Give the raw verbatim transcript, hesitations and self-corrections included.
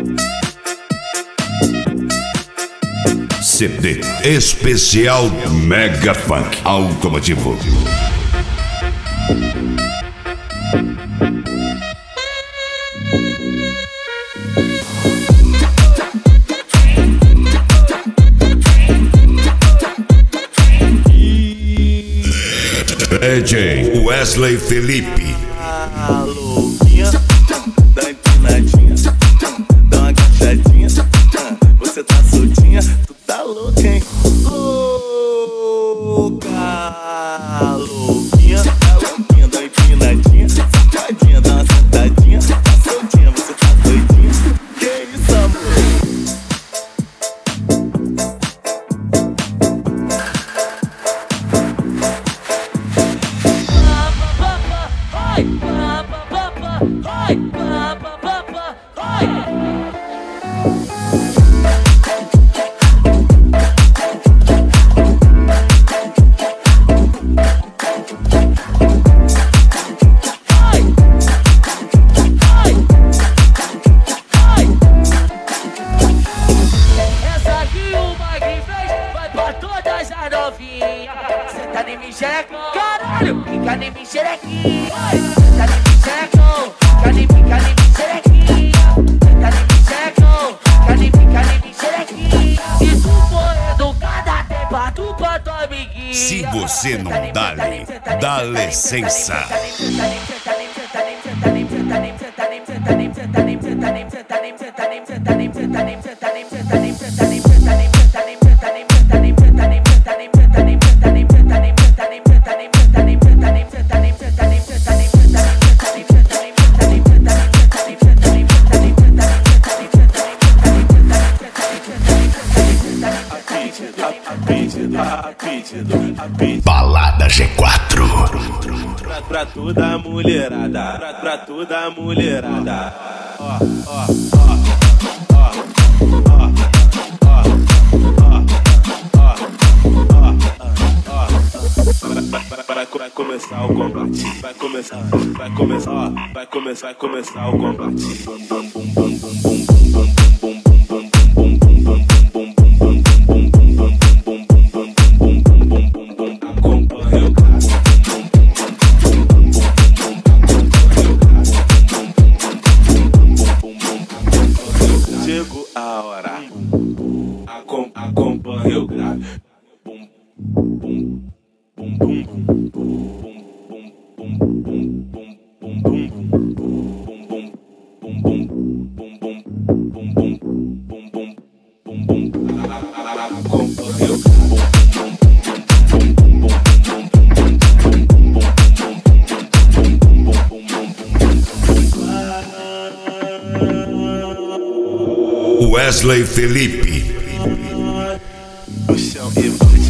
C D especial Mega Funk Automotivo. D J Wesley Felipe. A louquinha, dá empinadinha, dá uma agachadinha, você tá soltinha, tu tá louca, hein? Louca, louquinha, a louquinha, dá empinadinha, safadinha, dá uma sentadinha, tá soltinha, você tá doidinha, que isso, amor? Senta em mim, xereco, caralho, fica em mim, xerequinha. Senta em mim, xereco, fica em mim, fica em mim, xerequinha. Senta em mim, xereco, fica em mim, fica em mim, xerequinha. Se tu for educada, tem pra tu, pra tua amiguinha. Se você não dá-lhe, dá licença. Balada G quatro. Pra, pra toda mulherada, pra, pra toda mulherada. Ó, ó, ó, ó, ó, ó, ó, ó. Vai começar o combate, vai começar, vai começar, ó, vai começar, vai começar o combate. Bum bum bum bum bum bum bum bum bum bum bum bum bum bum bum bum. Chegou a hora, acompanha o grave. Bum bum bum bum bum bum bum bum bum bum bum bum bum bum bum Wesley Felipe. no chão e vai.